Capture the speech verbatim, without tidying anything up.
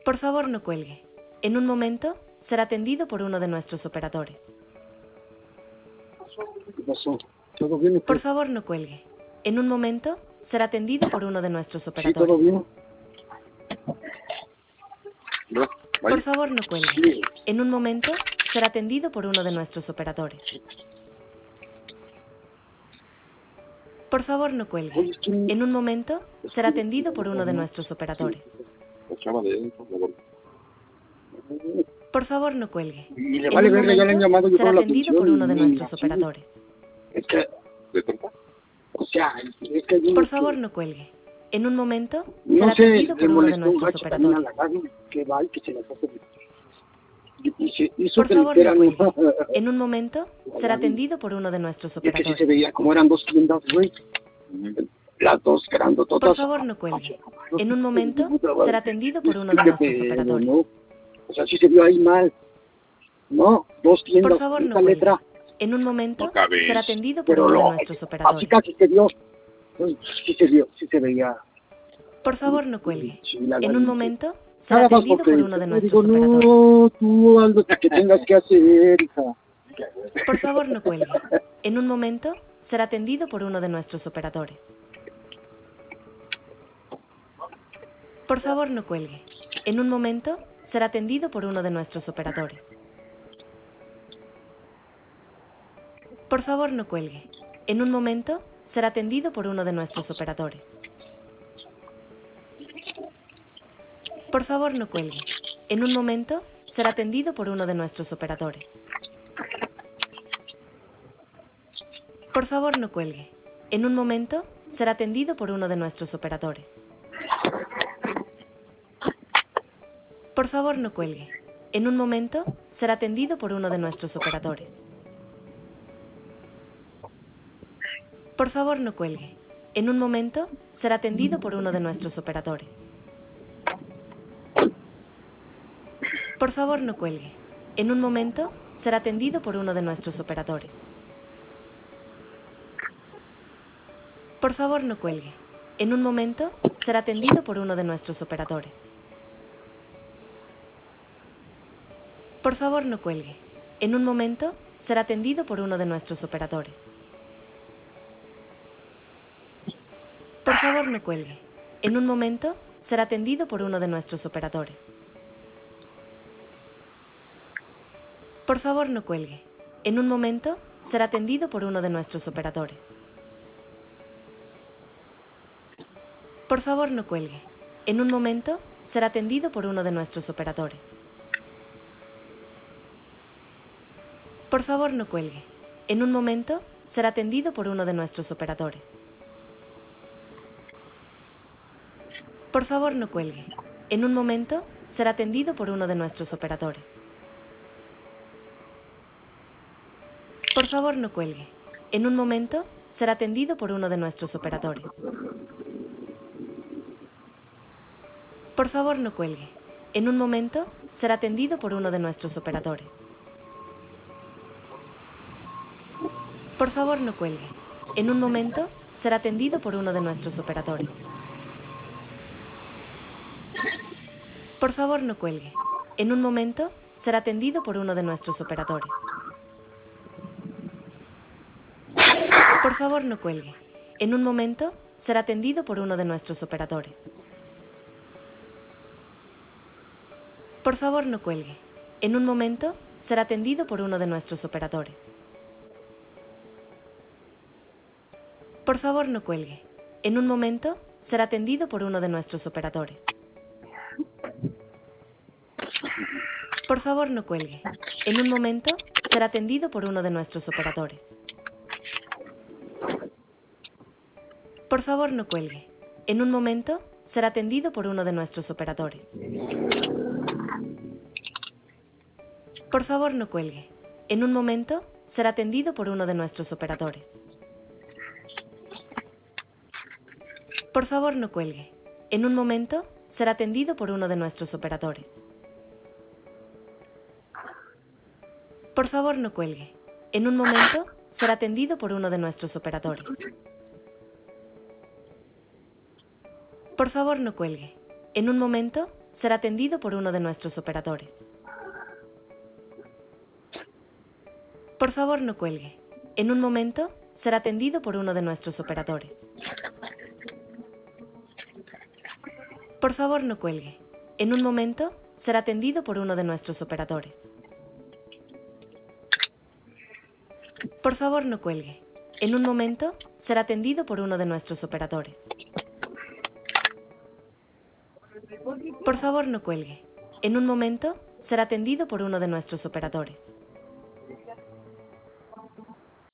Por favor, no cuelgue. En un momento será atendido por uno de nuestros operadores. ¿Qué pasó? ¿Todo bien? Por favor, no cuelgue. En un momento será atendido por uno de nuestros Sí, operadores. todo bien. No, Por favor, no cuelgue. Sí. En un momento será atendido por uno de nuestros operadores. Por favor, no cuelgue. Oye, es que... En un momento será atendido por uno de nuestros operadores. La chava de él, por favor. Por favor, no cuelgue. Y le En vale un verga, ya le han momento llamado yo será toda la atendido atención. por uno de y- nuestros así. operadores. Es que... ¿De tonta? O sea, es que... hay unos Por que- favor, no cuelgue. En un momento No será sé, atendido le por uno de molestó un nuestros gacho también a operadores. la Gaby, que va y que se las hace. Y, y se hizo Por que favor, literal, no cuelgue. En un momento será atendido por uno de nuestros y es que sí se operadores. veía como eran dos tiendas, güey. Las dos grandototas. Por favor, no cuelgue. En un momento será atendido por uno de Qué nuestros pedo, operadores. ¿no? O sea, sí se vio ahí mal. No, dos tiendas, Por favor, no esta cuelgue. letra. En un momento No cabes. será atendido por Pero uno de lo, nuestros así operadores. casi se vio. Uy, sí se vio, sí se veía. Por favor, no cuelgue. Sí, la En un Gaby. momento será Nada más atendido porque por uno de yo nuestros digo, operadores. no, tú haz lo que tengas que hacer, hija. Por favor, no cuelgue. En un momento será atendido por uno de nuestros operadores. Por favor, no cuelgue. En un momento será atendido por uno de nuestros operadores. Por favor, no cuelgue. En un momento será atendido por uno de nuestros operadores. Por favor, no cuelgue. En un momento será atendido por uno de nuestros operadores. Por favor, no cuelgue. En un momento será atendido por uno de nuestros operadores. Por favor, no cuelgue. En un momento será atendido por uno de nuestros operadores. Por favor, no cuelgue. En un momento será atendido por uno de nuestros operadores. Por favor, no cuelgue. En un momento será atendido por uno de nuestros operadores. Por favor, no cuelgue. En un momento será atendido por uno de nuestros operadores. Por favor, no cuelgue. En un momento será atendido por uno de nuestros operadores. Por favor, no cuelgue. En un momento será atendido por uno de nuestros operadores. Por favor, no cuelgue. En un momento será atendido por uno de nuestros operadores. Por favor, no cuelgue. En un momento será atendido por uno de nuestros operadores. Por favor, no cuelgue. En un momento será atendido por uno de nuestros operadores. Por favor, no cuelgue. En un momento será atendido por uno de nuestros operadores. Por favor, no cuelgue. En un momento será atendido por uno de nuestros operadores. Por favor, no cuelgue. En un momento será atendido por uno de nuestros operadores. Por favor, no cuelgue. En un momento será atendido por uno de nuestros operadores. Por favor, no cuelgue. En un momento será atendido por uno de nuestros operadores. Por favor, no cuelgue. En un momento será atendido por uno de nuestros operadores. Por favor, no cuelgue. En un momento será atendido por uno de nuestros operadores. Por favor, no cuelgue. En un momento será atendido por uno de nuestros operadores. Por favor, no cuelgue. En un momento será atendido por uno de nuestros operadores. Por favor, no cuelgue. En un momento será atendido por uno de nuestros operadores. Por favor, no cuelgue. En un momento será atendido por uno de nuestros operadores. Por favor, no cuelgue. En un momento será atendido por uno de nuestros operadores. Por favor, no cuelgue. En un momento será atendido por uno de nuestros operadores. Por favor, no cuelgue. En un momento será atendido por uno de nuestros operadores. Por favor, no cuelgue. En un momento, será atendido por uno de nuestros operadores. Por favor, no cuelgue. En un momento, será atendido por uno de nuestros operadores. Por favor, no cuelgue. En un momento, será atendido por uno de nuestros operadores. Por favor, no cuelgue. En un momento, será atendido por uno de nuestros operadores.